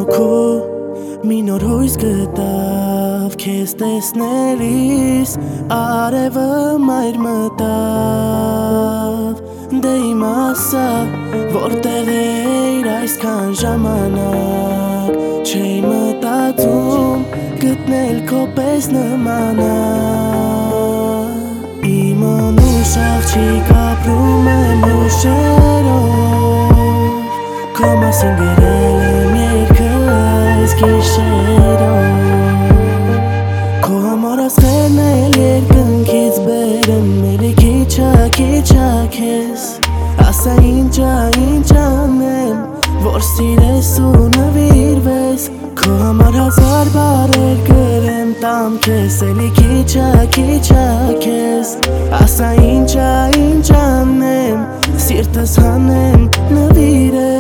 հոգու մի նոր հույս գտավ քեզ տեսնելիս արևը մայր մտավ դե իմասա որտեղ էիր այսքան ժամանակ չէի մտածում գտնել քո պես նմանակ իմ անուշ աղջիկ ապրում եմ ուշերով քո մասին գրել եմ երգը այս գիշերով քո համար ասղերն էլ երկնքից բերեմ էլի քիչ-ա քեզ ասա ինչ անեմ որ սիրես ու նվիրվես քո համար հազար բառեր գրեմ տամ քեզ էլի քիչ-ա քեզ ասա ինչ անեմ սիրտս հանեմ նվիրեմ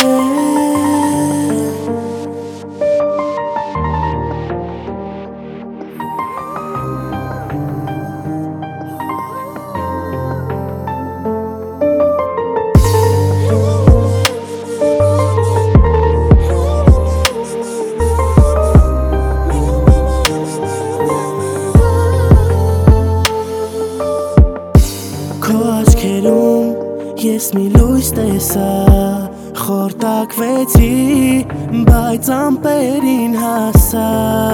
Քո աչքերում ես մի լույս տեսա խորտակվեցի բայց ամպերին հասա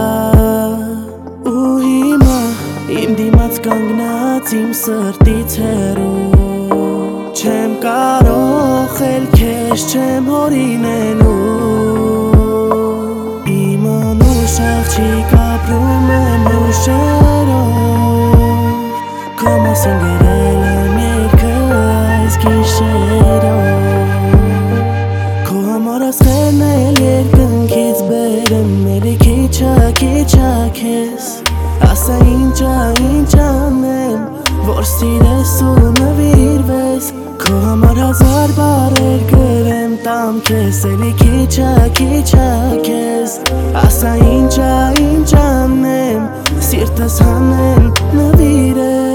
ու հիմա իմ դիմաց կանգնած իմ սրտից հեռու չեմ կարող էլ քեզ չեմ հորինելու իմ անուշ աղջիկ ապրում եմ ուշերով քո մասին գրել եմ երգը այս գիշերով քո համար ասղերն էլ երկնքից բերեմ էլի քիչ-ա քեզ ասա ինչ անեմ որ սիրես ու նվիրվես քո համար հազար բառեր գրեմ տամ քեզ էլի քիչ-ա քեզ ասա ինչ անեմ սիրտս հանեմ նվիրեմ